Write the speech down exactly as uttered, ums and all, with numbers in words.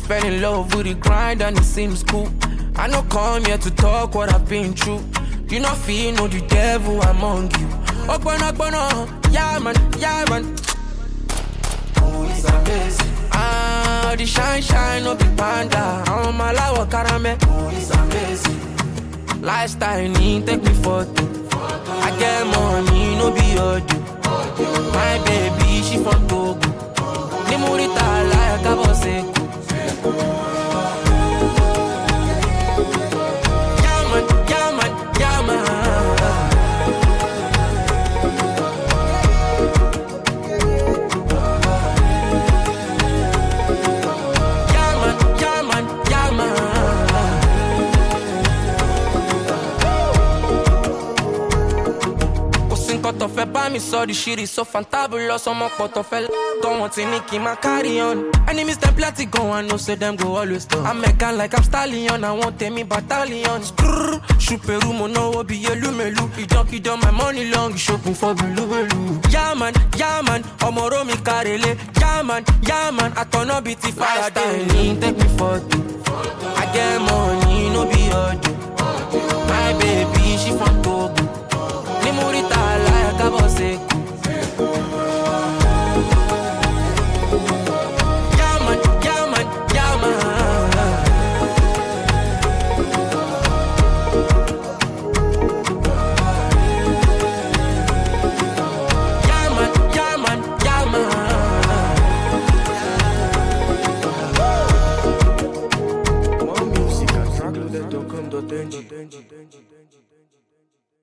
fell in love with the grind and it seems cool. I no come here to talk what I've been through. You not feel no the devil among you. Ogbona, ogbona, yeah man, yeah man. Who is amazing? Ah, the shine, shine, no be panda. I'm a lawa karame. Who is amazing? Lifestyle need take me for two. I get money, no be audio. My baby, she from Togo. Ni murita like a boss. Fait pas me so the shit is so fantabulous. I'm a pot of fell. Don't want to Nicky my carry on. Enemies them plenty go and no say them go always stop. I'm making like I'm stallion. I want me battalion. Skrrr, Shuperu mono be yelu melu. He don't keep down my money long. He shopping for belu belu. Yeah man, yeah man. Omoro mi karele. Yeah man, yeah man. I turn up B T fire. Take me for two. I get money, no be audio. My baby, she from Togo. Ni murita like a boss. Yeah man, yeah man, yeah man. Yeah man, yeah man, yeah man. More music at track loaded dot com dot n g.